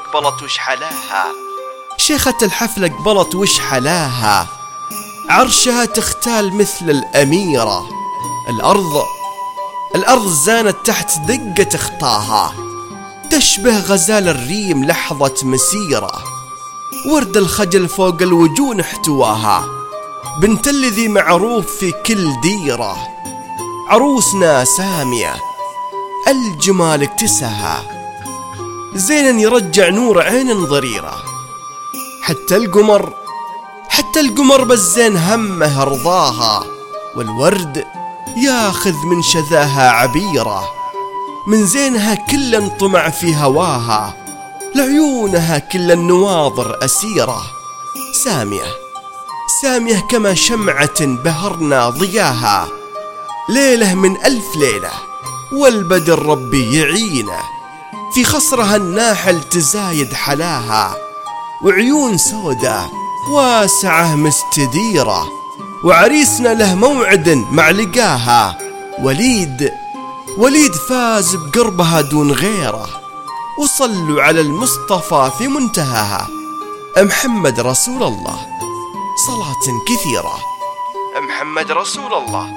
قبلت وش حلاها، شيخة الحفلة قبلت وش حلاها، عرشها تختال مثل الأميرة، الأرض زانت تحت دقة خطاها، تشبه غزال الريم لحظة مسيرة، ورد الخجل فوق الوجون احتواها، بنت الذي معروف في كل ديرة، عروسنا سامية الجمال اكتسها، زينا يرجع نور عين ضريرة، حتى القمر بالزين همه رضاها، والورد ياخذ من شذاها عبيرة، من زينها كل انطمع في هواها، لعيونها كل النواظر أسيرة، سامية كما شمعة بهرنا ضياها، ليلة من 1000 ليلة والبدر ربي يعينه، في خصرها الناحل تزايد حلاها، وعيون سودة واسعة مستديرة، وعريسنا له موعد مع لقاها، وليد فاز بقربها دون غيره، وصلوا على المصطفى في منتهاها، محمد رسول الله صلاة كثيرة، محمد رسول الله.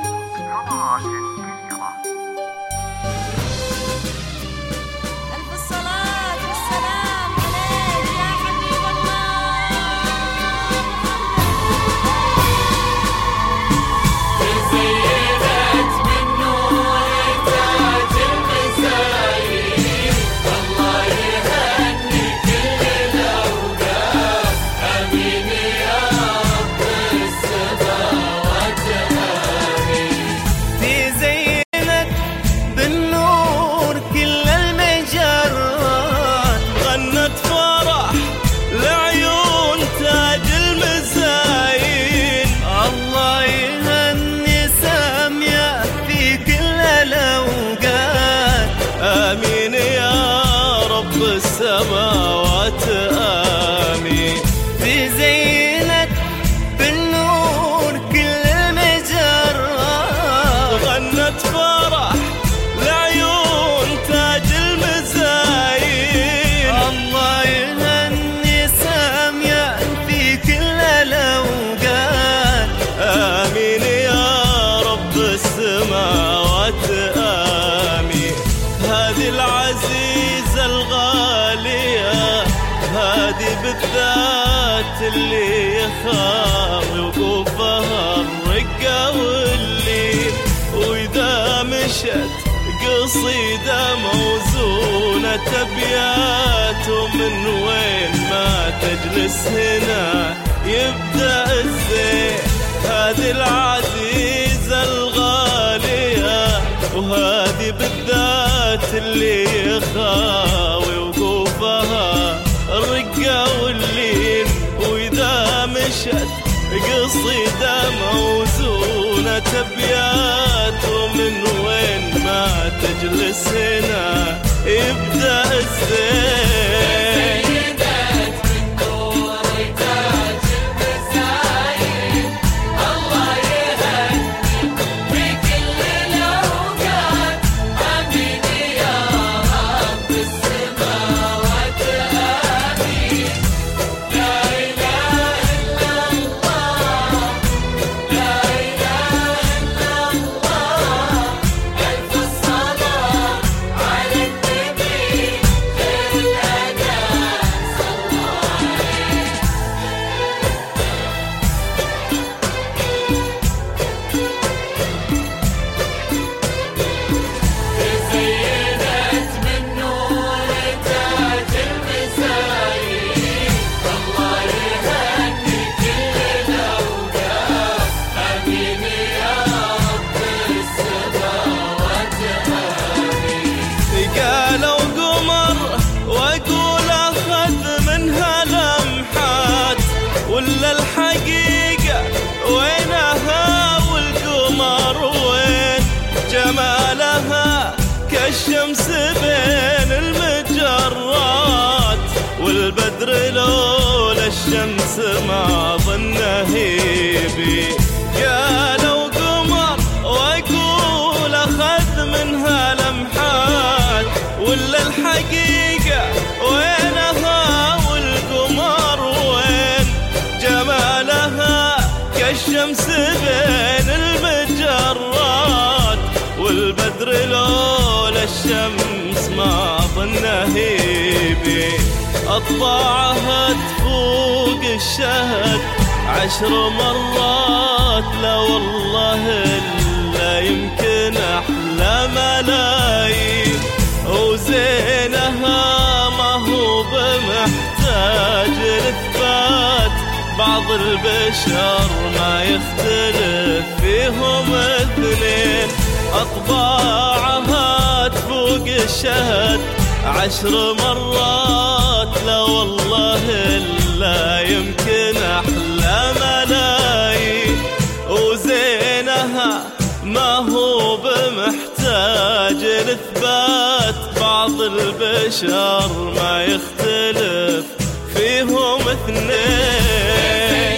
السماوات آمين. في زينة بالنور كل المجرة، غنت فرح لعيون تاج المزاين. الله يهني سامية في كل الأوقات، آمين يا رب السماوات آمين. هذه العزيزة الغالية، هذه بالذات اللي يخاف وقوفها الرقة واللين. وإذا مشت قصيدة موزونة أبيات، ومن وين ما تجلس هنا يبدأ الزين. هذه العزيزة الغالية، وهذه بالذات اللي يخاوي وقوفها الرقة واللين. وإذا مشت قصيدة موزونة أبيات، ومن وين ما تجلس هنا يبدأ الزين. ولا الحقيقة وينها والقمر وين؟ جمالها كالشمس بين المجرات، والبدر لولا الشمس ما ظنه يبي. قالوا قمر واقول اخذ منها لمحات، ولا الحقيقة وينها كالشمس بين المجرات، والبدر لولا الشمس ما ظنه يبي أطباعها تفوق الشهد 10 مرات. لا والله إلا يمكن أحلى ملايين، وزينها ما هو بمحتاج الإثبات. بعض البشر ما يختلف فيهم اثنين، أطباعها تفوق الشهد 10 مرات. لا والله إلا يمكن أحلى ملايين، وزينها ما هو بمحتاج الإثبات. بعض البشر ما يختلف فيهم اثنين.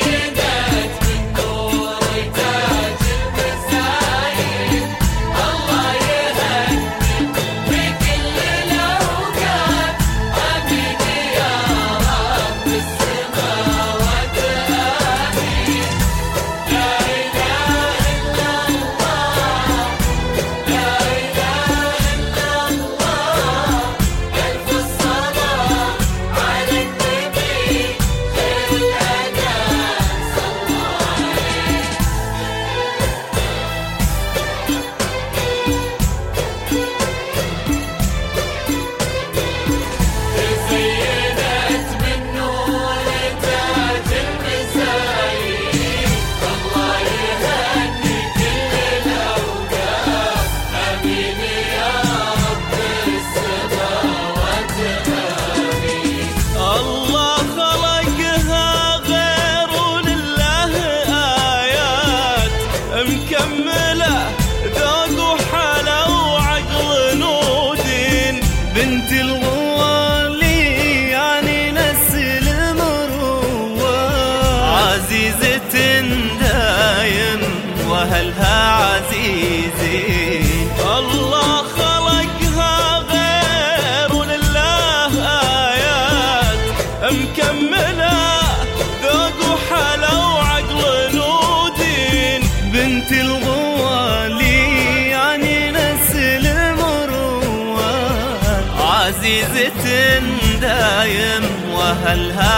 مكملة ذوق وحلا وعقل نودين، بنت الغوالي يعني نسل المروة، عزيزة دايم وأهلها عزيزين. الله خلقها غير ولله آيات، مكملة ذوق وحلا وعقل نودين. بنت الغوالي يعني نسل المروة، عزيزة دايم وأهلها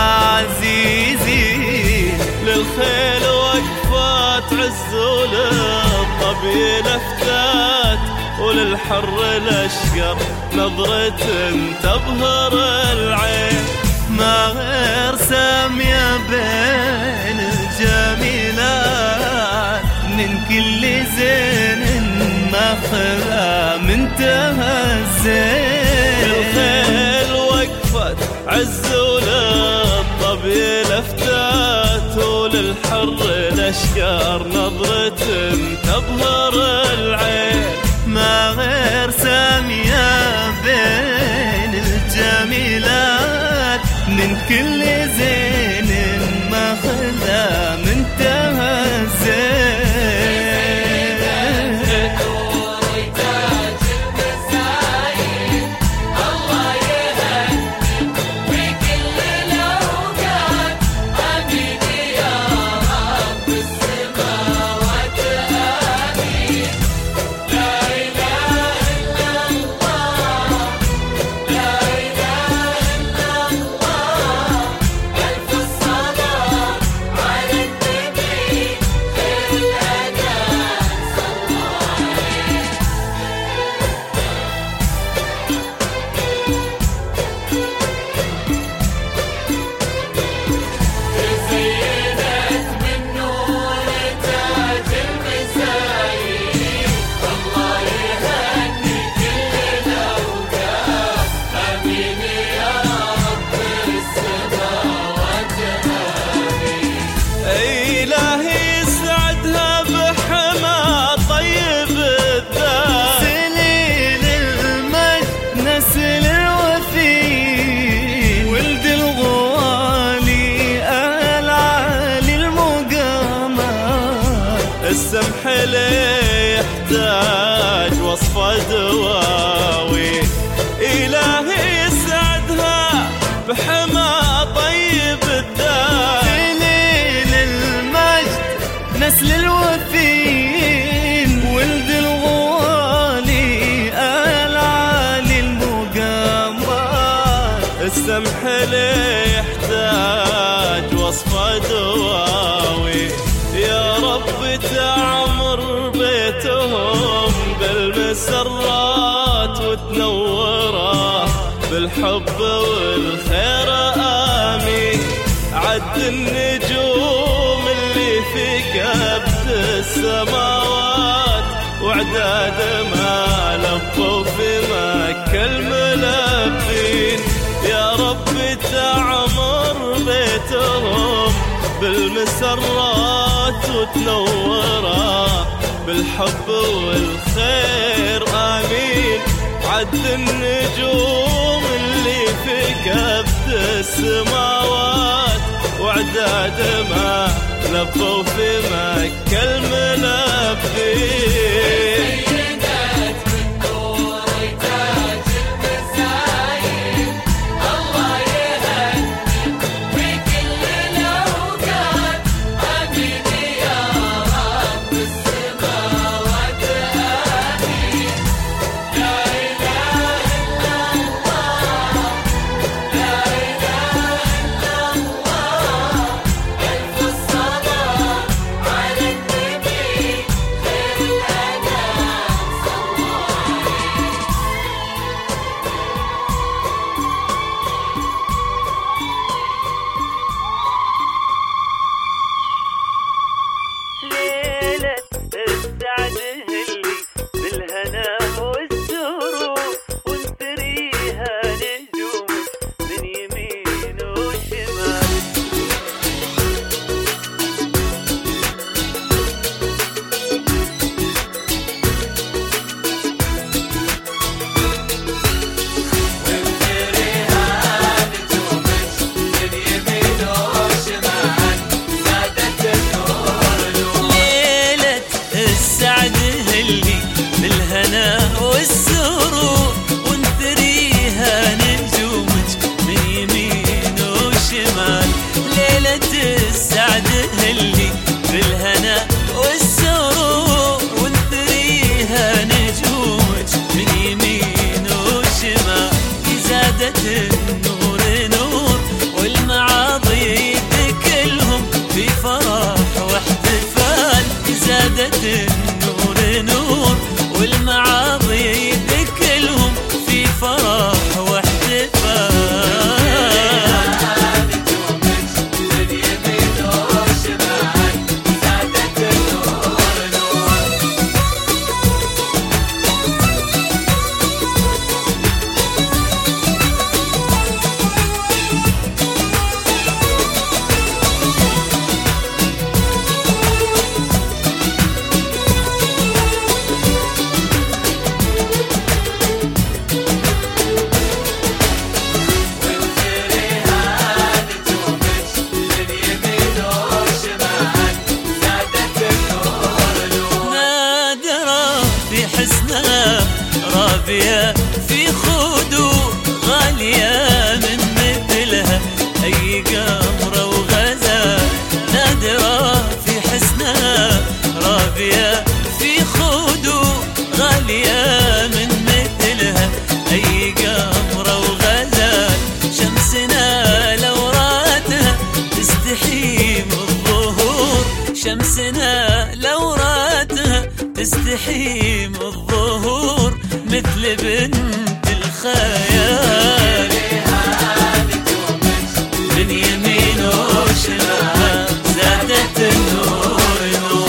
عزيزين. للخيل وقفات عز وللظبي لفتات، وللحر الأشقر نظرة تبهر العين. ما غير سامية بين الجميلات، من كل زين ماخذها منتهى الزين. الخيل وقفت عز وللظبي لفتات، وللحر الأشقر نظرة تبهر العين. ما غير سامية بين الجميلات، من كل زين ماخذها منتهى الزين. السمح لي يحتاج وصفة دواوي، إلهي يسعدها بحما طيب الدار. ليل المجد نسل الوفين ولد الغوالي العالي المقامات. السمح لي يحتاج وصفة دواوي، يا رب تعمر بيتهم بالمسرات وتنوره بالحب والخير آمين. عد النجوم اللي في كبد السماوات وعداد ما لفوا في مكة الملبين. يا رب تعمر بيتهم بالمسرات وتنوره بالحب والخير آمين. عد النجوم اللي في كبد السماوات وعداد ما لفوا في مكة الملبين. النور نور والمعاضي بكلهم في فرح واحتفال. زادت النور نور والمعاضي بكلهم في فرح واحتفال. رابية في خدو غالية من مثلها أي قمرة وغزال. نادرة في حسنها رابية في خدو غالية من مثلها أي قمرة وغزال. شمسنا لو راتها تستحيم الظهور. شمسنا لو راتها تستحيم الظهور مثل بنت الخيال. من يمين وشمال زادت النور نور.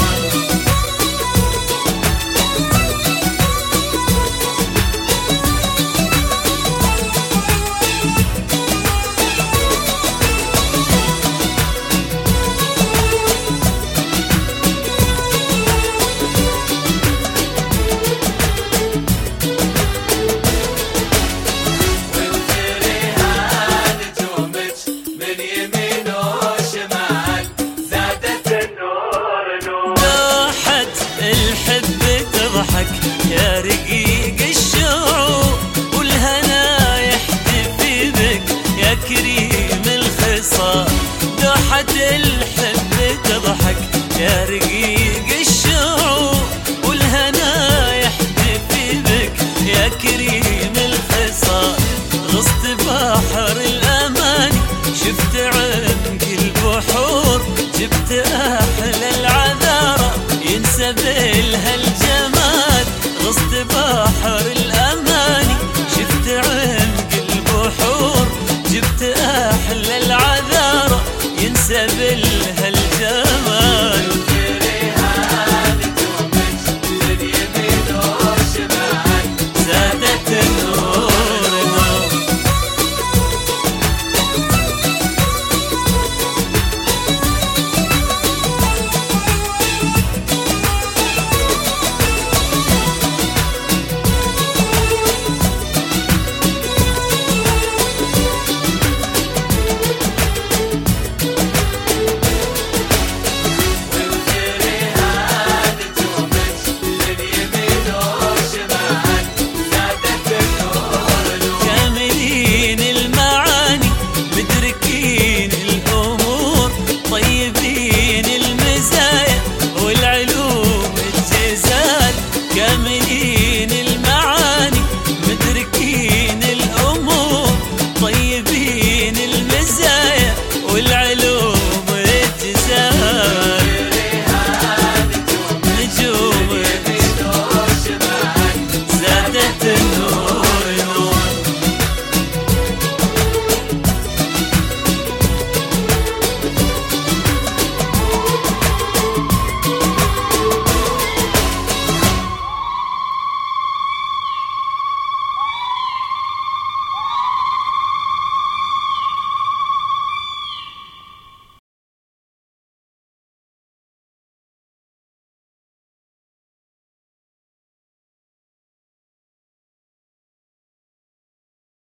يا رقيق الشعور والهنا يحتفي بك يا كريم الخصال. دوحة الحب تضحك يا رقيق الشعور والهنا يحتفي بك يا كريم الخصال. غصت بحر الأماني شفت عمق البحور، جبت أحلى العذارى ينسب لها الجمال. غصت بحر الأماني شفت عمق البحور، جبت أحلى العذارى ينسب لها